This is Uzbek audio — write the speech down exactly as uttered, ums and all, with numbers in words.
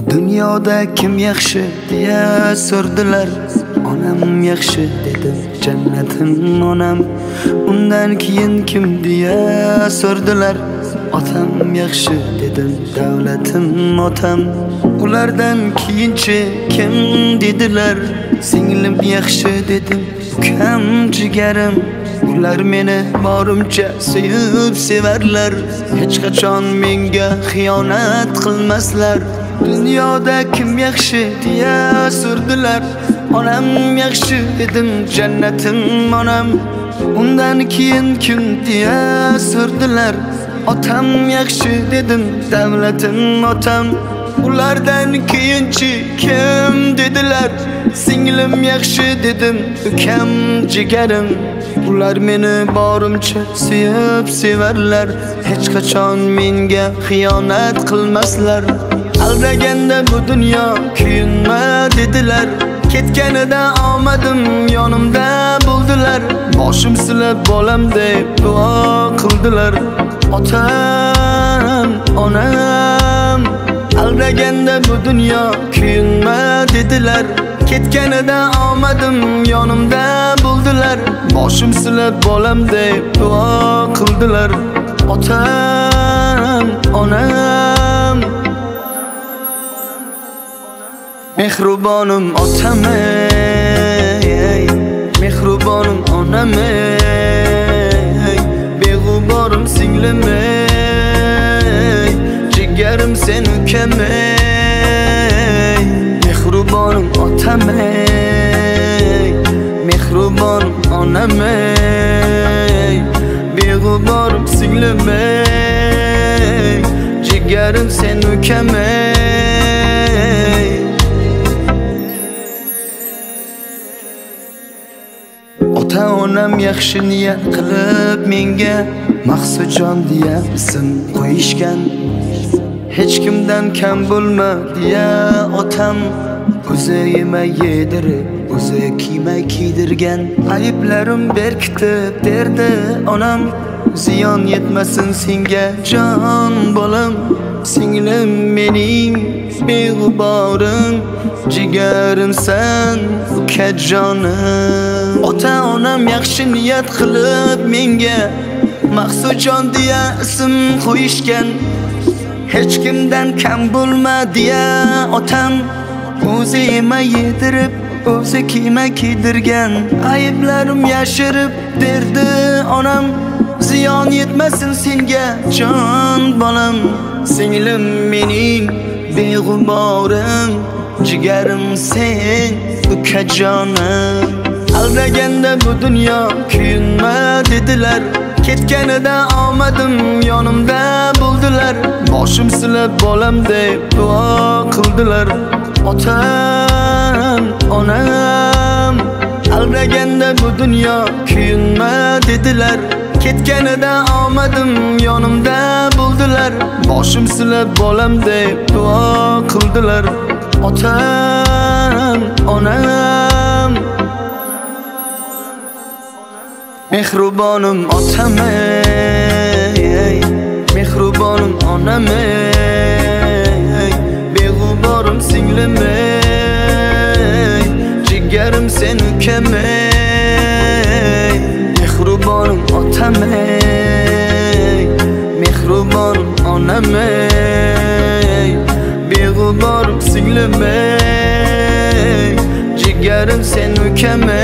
Dunyoda kim yaxshi deya so'rdilar. Onam yaxshi dedim, jannatim onam. Undan keyin kim deya so'rdilar. Otam yaxshi dedim, davlatim otam. Ulardan keyinchi kim dedilar. Singlim yaxshi dedim, ukam jigarim. Ular meni borimcha sevib sevarlar. Hech qachon menga xiyonat qilmaslar. Dunyoda kim yaxshi deya so'rdilar. Onam yaxshi dedim, jannatim onam. Undan keyin kim deya so'rdilar. Otam yaxshi dedim, davlatim otam. Ulardan keyinchi kim dedilar. Singlim yaxshi dedim, ukam jigarim. Ular meni borimcha sevib sevarlar. Hech qachon menga xiyonat qilmaslar. Aldaganda bu dunyo kuyinma dedilar. Ketganida omadim yonimda bo'ldilar. Boshim silab bolam deb duo qildilar. Otam, onam. Aldaganda bu dunyo kuyinma dedilar. Ketganida omadim yonimda bo'ldilar. Boshim silab bolam deb duo qildilar. Otam, onam. Mehrubonim otam ey, mehrubonim onam ey, beg'uborim singlim ey, jigarim sen ukam ey. Mehrubonim otam ey, mehrubonim onam ey, beg'uborim singlim ey, jigarim sen ukam ey. Ota-onam yaxshi niyat qilib menga Maqsudjon deya ism qo'yishgan. Hech kimdan kam bo'lma deya otam o'zi yemay yedirib, o'zi kiymay kiydirgan. Ayblarim berkitib derdi onam. Ziyon yetmasin senga jon bolam. Singlim mening beg'uborim, jigarimsan ukajonim. Ota-onam yaxshi niyat qilib menga Maqsudjon deya ism qo'yishgan. Hech kimdan kam bo'lma deya otam o'zi yemay yedirib, o'zi kiymay kiydirgan. Ayblarim yashirib derdi onam. Ziyon yetmasin senga jon bolam. Singlim mening beg'uborim, jigarim sen ukajonim. Aldaganda bu dunyo kuyinma dedilar. Ketganida omadim yonimda bo'ldilar. Boshim silab bolam deb duo qildilar. Otam, onam. Aldaganda bu dunyo kuyinma dedilar. Ketganida omadim yonimda bo'ldilar. Boshim silab bolam deb duo qildilar. Otam, onam. Mehrubonim otam ey, mehrubonim onam ey, beg'uborim singlim ey, jigarim sen ukam ey. Mehrubonim otam ey, mehrubonim onam ey, beg'uborim singlim ey, jigarim sen ukam ey.